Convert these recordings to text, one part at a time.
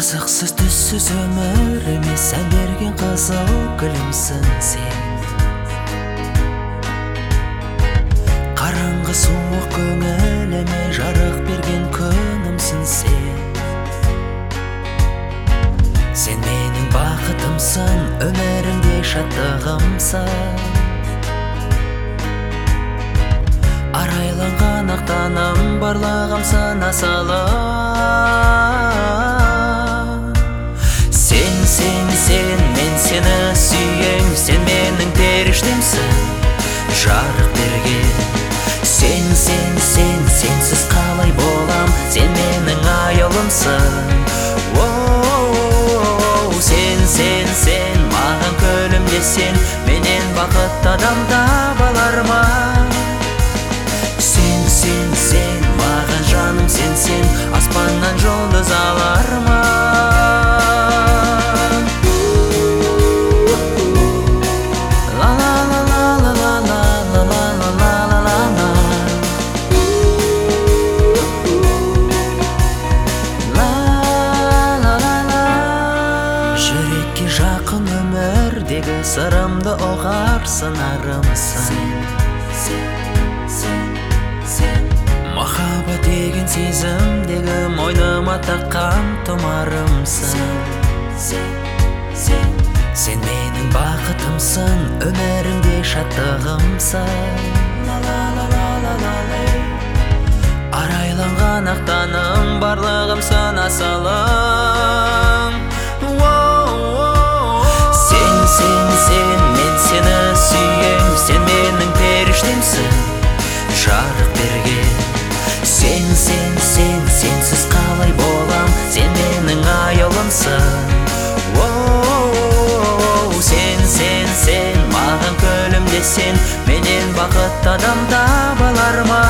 Қызықсыз түссіз өміріме сән берген қызыл гүлімсің сен. Қараңғы суық көңіліме жарық берген күнімсің сен. Сен менің бақытымсың, өмірімде шаттығымсың. Арайланған ақтаным барлығымсың асылым. Сен, мен сені сүйем, сен менің періштемсің, жарық берген. Сенсіз қалай болам, сен менің аяулымсың. Сен, маған күлімдесең, менен бақытты адам таба алар ма? Сен, маған жаным сен, аспаннан жұлдыз алар ма? Жүрекке жақын өмірдегі сырымды ұғарсың арымсың. Махаббат деген сезімдегі мойныма таққан тұмарымсың. Сен менің бақытымсың, өмірімде шаттығымсың. Арайланған ақтаным барлығымсың асылым. Сен, мен сені сүйем, сен менің періштемсің, жарық берген. Сенсіз қалай болам, сен менің аяулымсың. Сен, маған күлімдесең, менен бақытты адам таба алар ма?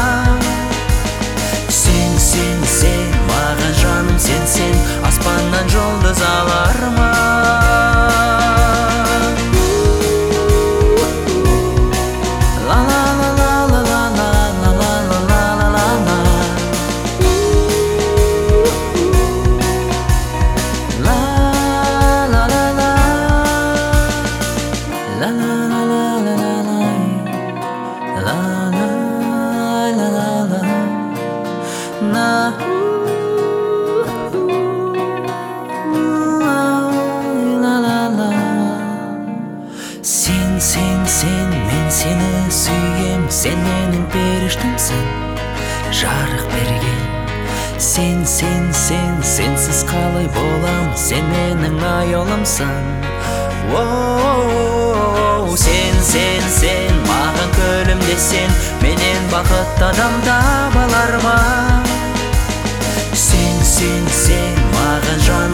Сен, маған жаным сен, аспаннан жұлдыз алар ма? Сен, мен сені сүйем, сен менің періштемсің, жарық берген. Сенсіз қалай болам, сен менің аяулымсың. Сен, маған күлімдесең, менен бақытты адам таба алар ма? Сен, маған жан